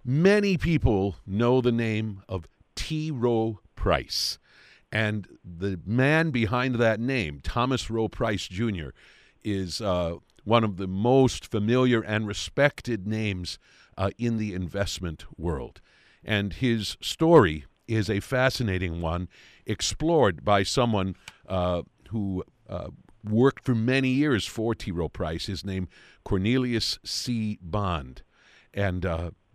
Many people know the name of T. Rowe Price. And the man behind that name, Thomas Rowe Price Jr., is one of the most familiar and respected names in the investment world. And his story is a fascinating one, explored by someone who worked for many years for T. Rowe Price. His name, Cornelius C. Bond. And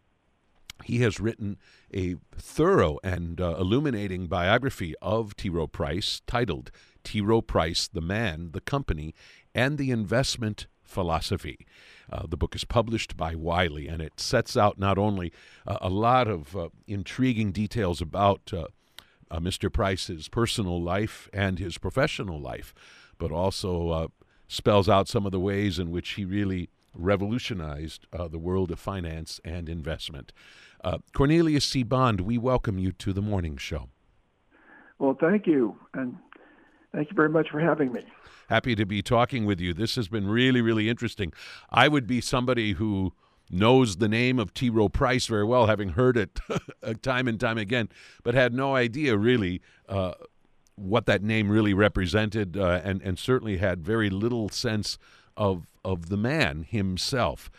he has written a thorough and illuminating biography of T. Rowe Price titled T. Rowe Price, the Man, the Company, and the Investment Philosophy. The book is published by Wiley, and it sets out not only a lot of intriguing details about Mr. Price's personal life and his professional life, but also spells out some of the ways in which he really revolutionized the world of finance and investment. Cornelius C. Bond, we welcome you to the morning show. Well, thank you, and thank you very much for having me. Happy to be talking with you. This has been really, really interesting. I would be somebody who knows the name of T. Rowe Price very well, having heard it time and time again, but had no idea really what that name really represented, and certainly had very little sense of the man himself.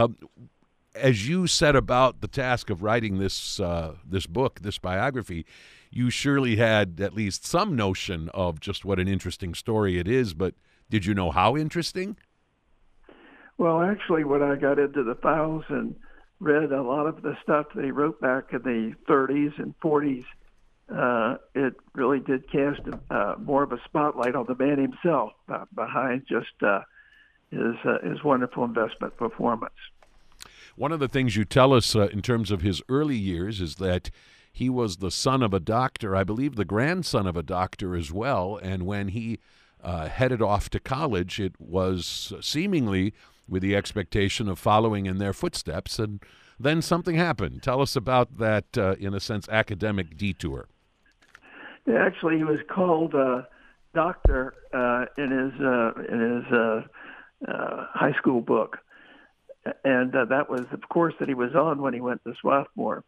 As you set about the task of writing this book, this biography, you surely had at least some notion of just what an interesting story it is, but did you know how interesting? Well, actually, when I got into the files and read a lot of the stuff that he wrote back in the 30s and 40s, it really did cast more of a spotlight on the man himself behind just his wonderful investment performance. One of the things you tell us in terms of his early years is that he was the son of a doctor, I believe the grandson of a doctor as well, and when he headed off to college, it was seemingly with the expectation of following in their footsteps, and then something happened. Tell us about that, in a sense, academic detour. Yeah, actually, he was called doctor in his high school book. And that was the course that he was on when he went to Swarthmore.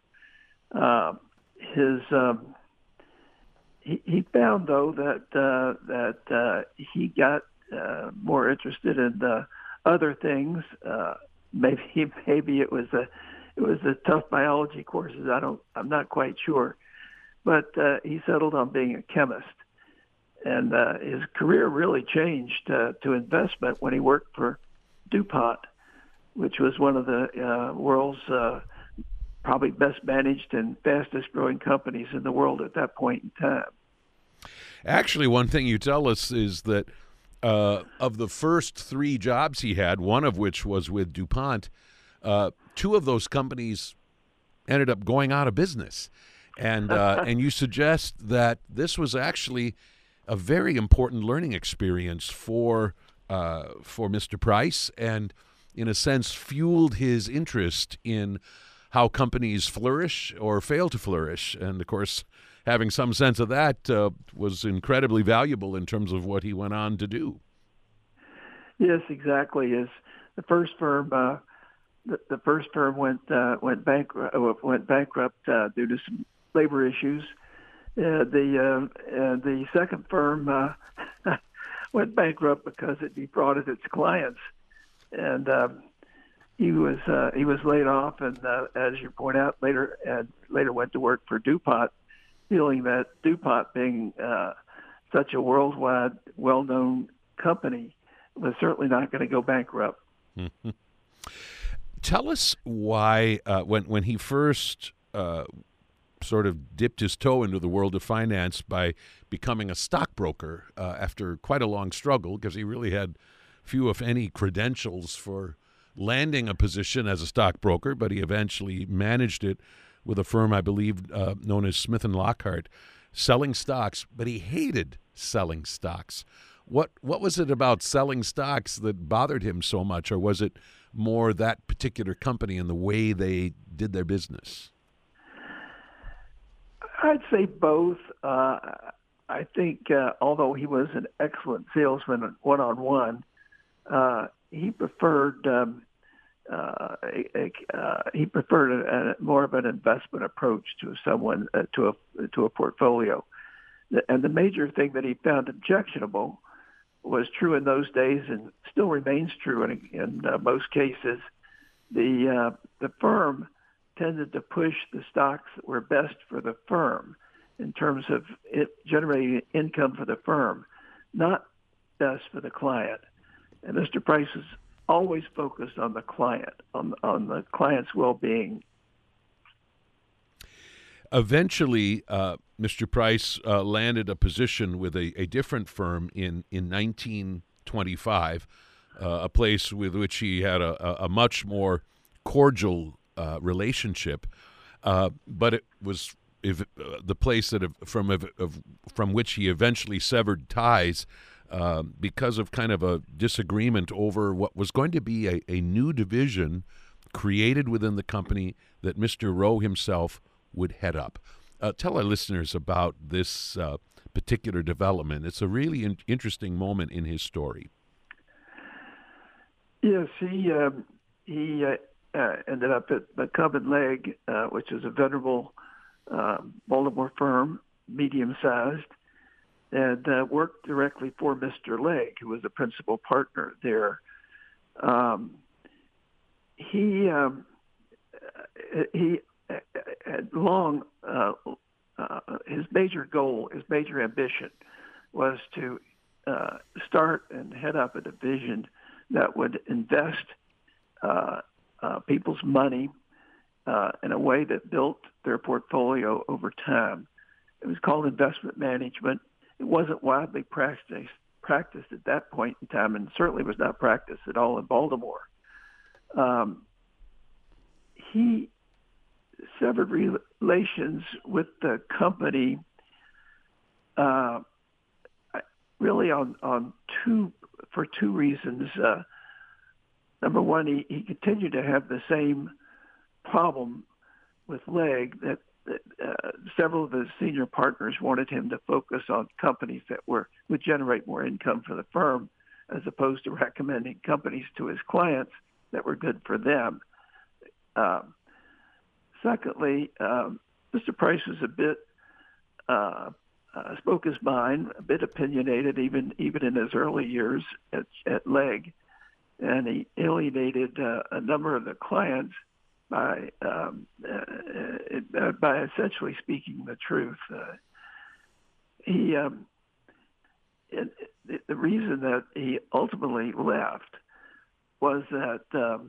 He found, though, that he got more interested in other things. Maybe it was the tough biology courses. I'm not quite sure, but he settled on being a chemist, and his career really changed to investment when he worked for DuPont, which was one of the world's probably best managed and fastest growing companies in the world at that point in time. Actually, one thing you tell us is that of the first three jobs he had, one of which was with DuPont, two of those companies ended up going out of business. And you suggest that this was actually a very important learning experience for Mr. Price, and in a sense, fueled his interest in how companies flourish or fail to flourish. And, of course, having some sense of that was incredibly valuable in terms of what he went on to do. Yes, exactly. The first firm went bankrupt due to some labor issues. The second firm went bankrupt because it defrauded its clients. And he was laid off, and as you point out, later went to work for DuPont, feeling that DuPont, being such a worldwide, well-known company, was certainly not going to go bankrupt. Mm-hmm. Tell us why, when he first sort of dipped his toe into the world of finance by becoming a stockbroker after quite a long struggle, because he really had few, if any, credentials for landing a position as a stockbroker, but he eventually managed it with a firm, I believe, known as Smith & Lockhart, selling stocks, but he hated selling stocks. What was it about selling stocks that bothered him so much, or was it more that particular company and the way they did their business? I'd say both. I think although he was an excellent salesman one-on-one, he preferred he preferred more of an investment approach to to a portfolio. And the major thing that he found objectionable was true in those days and still remains true in most cases. The firm tended to push the stocks that were best for the firm in terms of it generating income for the firm, not best for the client. And Mr. Price was always focused on the client, on the client's well-being. Eventually, Mr. Price landed a position with a different firm in 1925, a place with which he had a much more cordial relationship, but it was the place that from which he eventually severed ties because of kind of a disagreement over what was going to be a new division created within the company that Mr. Rowe himself would head up. Tell our listeners about this particular development. It's a really interesting moment in his story. Yes, he ended up at McCubb & Legg, which is a venerable Baltimore firm, medium-sized, and worked directly for Mr. Legg, who was the principal partner there. He had long, his major goal, his major ambition was to start and head up a division that would invest people's money in a way that built their portfolio over time. It was called investment management. It wasn't widely practiced at that point in time, and certainly was not practiced at all in Baltimore. He severed relations with the company really for two reasons. Number one, he continued to have the same problem with Legg that several of his senior partners wanted him to focus on companies that would generate more income for the firm, as opposed to recommending companies to his clients that were good for them. Secondly, Mr. Price was a bit spoke his mind, a bit opinionated, even in his early years at Legg, and he alienated a number of the clients by essentially speaking the truth. The reason that he ultimately left was that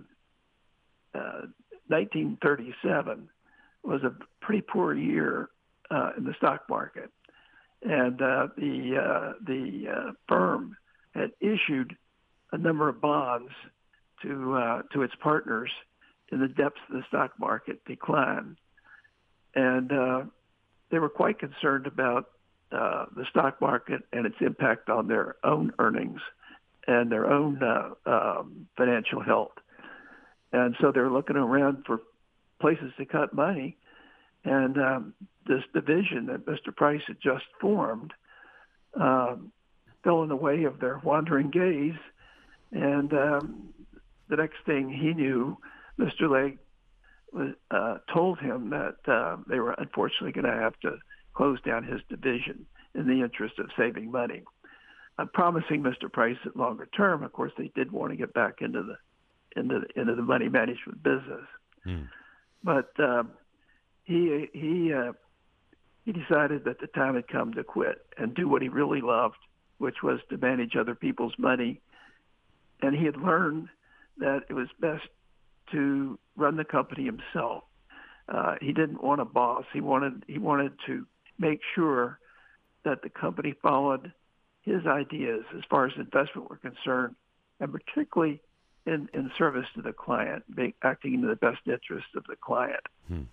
1937 was a pretty poor year in the stock market, and the firm had issued a number of bonds to its partners in the depths of the stock market decline, and they were quite concerned about the stock market and its impact on their own earnings and their own financial health. And so they're looking around for places to cut money. And this division that Mr. Price had just formed fell in the way of their wandering gaze. And the next thing he knew, Mr. Legg told him that they were unfortunately going to have to close down his division in the interest of saving money. Promising Mr. Price that longer term, of course, they did want to get back into the money management business. But he decided that the time had come to quit and do what he really loved, which was to manage other people's money. And he had learned that it was best to run the company himself. He didn't want a boss. He wanted to make sure that the company followed his ideas as far as investment were concerned, and particularly in service to the client, acting in the best interest of the client.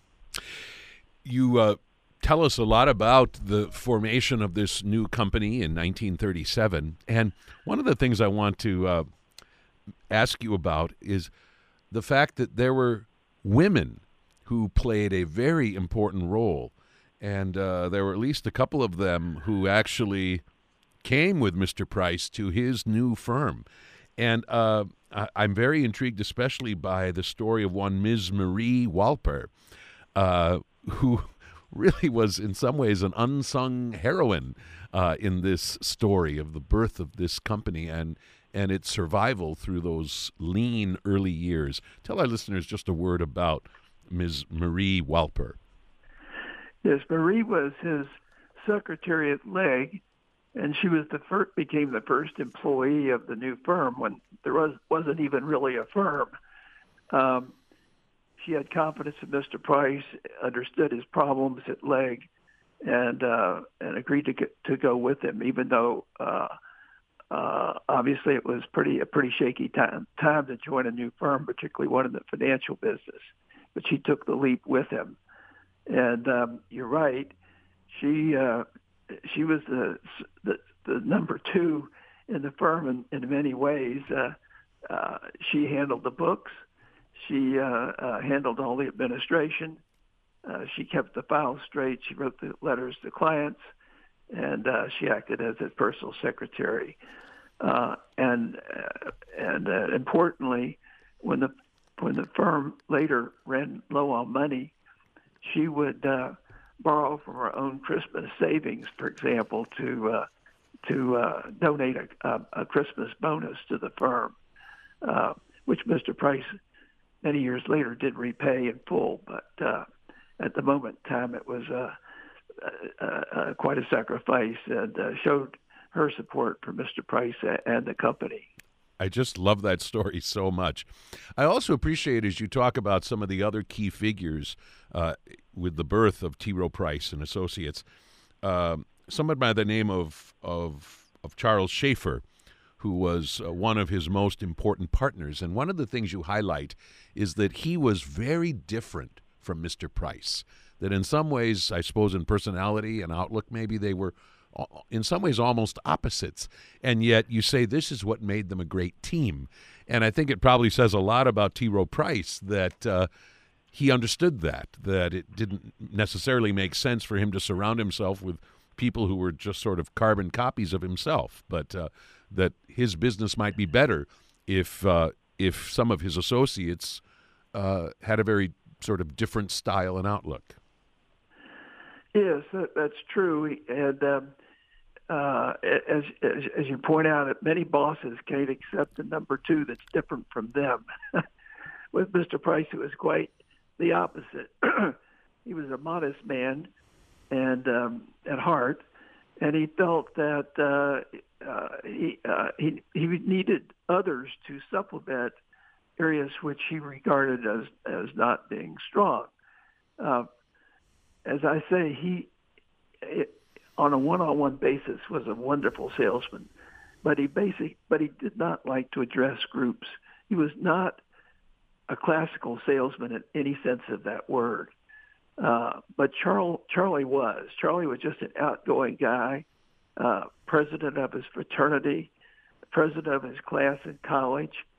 You tell us a lot about the formation of this new company in 1937, and one of the things I want to ask you about is the fact that there were women who played a very important role, and there were at least a couple of them who actually came with Mr. Price to his new firm. And I'm very intrigued, especially by the story of one Ms. Marie Walper, who really was in some ways an unsung heroine in this story of the birth of this company and its survival through those lean early years. Tell our listeners just a word about Ms. Marie Walper. Yes, Marie was his secretary at Legg, and she was became the first employee of the new firm when there wasn't even really a firm. She had confidence in Mr. Price, understood his problems at Legg, and agreed to go with him, even though obviously it was a pretty shaky time to join a new firm, particularly one in the financial business. But she took the leap with him, and you're right. She was the number two in the firm in many ways. She handled the books. She handled all the administration. She kept the files straight. She wrote the letters to clients, and she acted as his personal secretary. And importantly, when the firm later ran low on money, she would borrow from her own Christmas savings, for example, to donate a Christmas bonus to the firm, which Mr. Price many years later did repay in full. But at the moment in time, it was quite a sacrifice and showed her support for Mr. Price and the company. I just love that story so much. I also appreciate as you talk about some of the other key figures with the birth of T. Rowe Price and Associates, someone by the name of Charles Schaefer, who was one of his most important partners. And one of the things you highlight is that he was very different from Mr. Price, that in some ways, I suppose in personality and outlook, maybe they were in some ways almost opposites, and yet you say this is what made them a great team. And I think it probably says a lot about T. Rowe Price that he understood that it didn't necessarily make sense for him to surround himself with people who were just sort of carbon copies of himself, but that his business might be better if some of his associates had a very sort of different style and outlook. Yes, that's true. And as you point out, many bosses can't accept a number two that's different from them. With Mr. Price, it was quite the opposite. He was a modest man and at heart, and he felt that he needed others to supplement areas which he regarded as not being strong. As I say, he, on a one-on-one basis, was a wonderful salesman, but he did not like to address groups. He was not a classical salesman in any sense of that word. But Charlie was. Charlie was just an outgoing guy, president of his fraternity, president of his class in college,